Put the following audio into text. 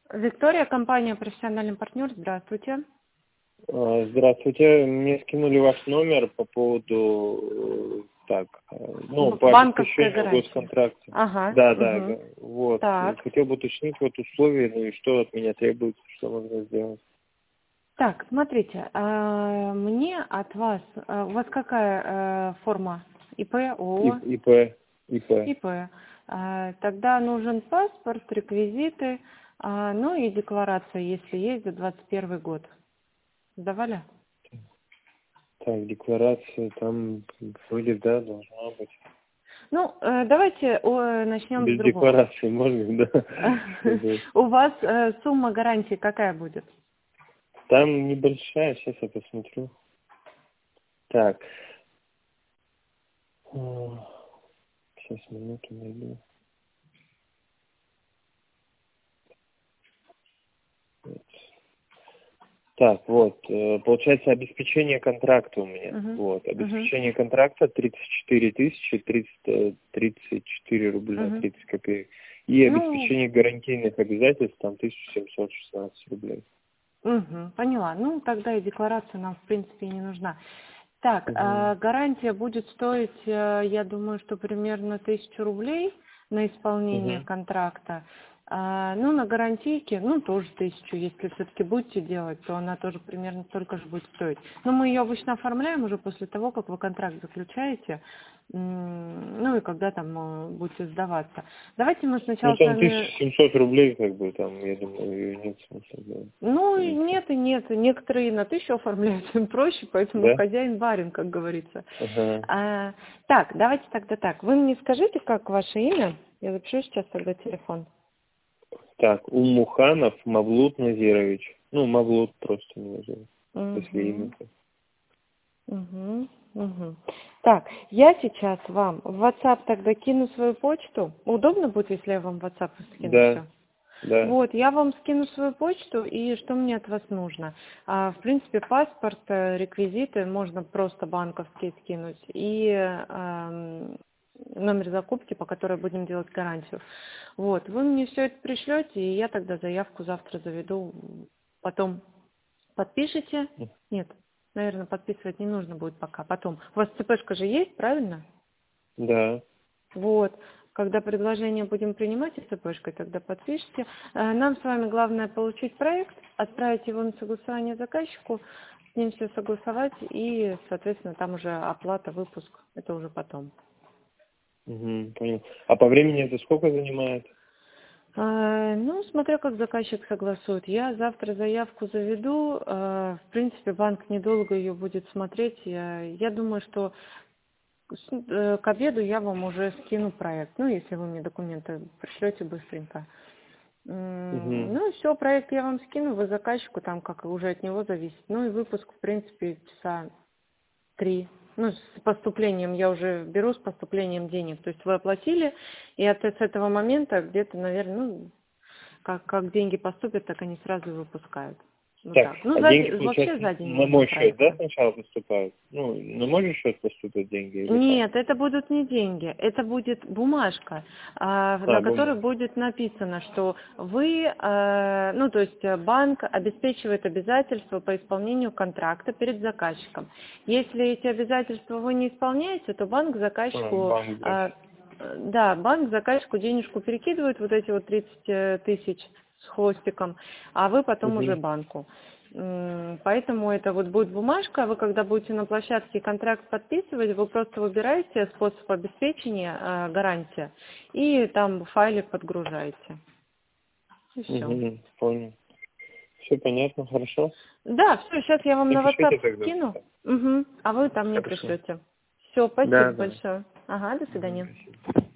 Виктория, компания «Профессиональный партнер». Здравствуйте. Здравствуйте. Мне скинули ваш номер по поводу по банковской обеспечению гарантии. госконтракта. Ага. Да. Вот. Так. Хотел бы уточнить вот условия, ну и что от меня требуется, что нужно сделать. Так, смотрите, мне от вас, у вас какая форма? ИП, ООО? ИП. Тогда нужен паспорт, реквизиты, ну и декларация, если есть, за 2021 год. Сдавали? Так, декларация там вроде, да, должна быть. Ну, давайте начнем с Без другого. декларации можно, да? У вас сумма гарантии какая будет? Там небольшая, сейчас я посмотрю. Так. Сейчас, минуту найду. Так, вот, получается, обеспечение контракта у меня. Вот, обеспечение контракта 34 тысячи 334 рубля 30 копеек. И обеспечение гарантийных обязательств там 1716 рублей. Поняла. Ну, тогда и декларация нам, в принципе, не нужна. Так, гарантия будет стоить, я думаю, что примерно 1000 рублей на исполнение контракта. Ну, на гарантийке, ну, тоже 1000. Если все-таки будете делать, то она тоже примерно столько же будет стоить. Но мы ее обычно оформляем уже после того, как вы контракт заключаете, ну, и когда там будете сдаваться. Давайте мы сначала Ну, там с вами... 1700 рублей, как бы, там, я думаю, ее нет смысла делать. Ну, нет и нет. Некоторые на 1000 оформляют, им проще, поэтому хозяин барин, как говорится. Так, давайте тогда так. Вы мне скажите, как ваше имя? Я запишу сейчас тогда телефон. Так, Умуханов Мавлут Назирович. Ну, Мавлут просто не назову, если имя. Так, я сейчас вам в WhatsApp тогда кину свою почту. Удобно будет, если я вам в WhatsApp скину все? Да. Вот, я вам скину свою почту, и что мне от вас нужно? В принципе, паспорт, реквизиты можно просто банковские скинуть, и номер закупки, по которой будем делать гарантию. Вот, вы мне все это пришлете, и я тогда заявку завтра заведу, потом подпишите. Нет, наверное, подписывать не нужно будет пока, потом. У вас ЦПшка же есть, правильно? Да. Вот. Когда предложение будем принимать с ЦПшкой, тогда подпишите. Нам с вами главное получить проект, отправить его на согласование заказчику, с ним все согласовать и, соответственно, там уже оплата, выпуск. Это уже потом. Понял. А по времени это сколько занимает? Ну, смотря как заказчик согласует. Я завтра заявку заведу. В принципе, банк недолго ее будет смотреть. Я думаю, что к обеду я вам уже скину проект. Ну, если вы мне документы пришлете быстренько. Ну, все, проект я вам скину, вы заказчику, там как уже от него зависит. Ну, и выпуск, в принципе, часа 3. Ну, с поступлением, я уже беру с поступлением денег. То есть вы оплатили, и с этого момента где-то, наверное, ну, как деньги поступят, так они сразу и выпускают. Вот так, ну, деньги, вообще за день на мой счет, проекта. да, сначала поступают? Ну, на мой счет поступят деньги? Или Нет, это будут не деньги, это будет бумажка, на которой будет написано, что вы, ну, то есть банк обеспечивает обязательства по исполнению контракта перед заказчиком. Если эти обязательства вы не исполняете, то банк заказчику... банк заказчику денежку перекидывает, вот эти вот 30 тысяч с хвостиком, а вы потом уже банку. Поэтому это вот будет бумажка, вы когда будете на площадке контракт подписывать, вы просто выбираете способ обеспечения, гарантия, и там файлик подгружаете. И все. Понял. Все понятно, хорошо. Да, все, сейчас я вам на WhatsApp тогда. скину, а вы там мне пришлете. Все, спасибо большое. Ага, до свидания.